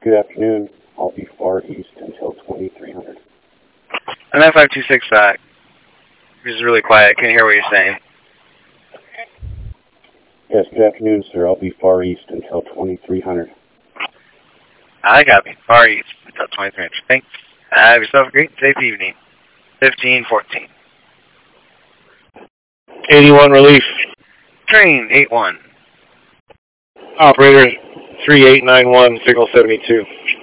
Good afternoon. I'll be far east until 2300. I'm at 526 back. This is really quiet. I can't hear what you're saying. Yes, good afternoon, sir. I'll be far east until 2300. I got me. Far east until 2300. Thanks. Have yourself a great, safe evening. 1514. 81 relief. Train 81. Operator 3891, signal 72.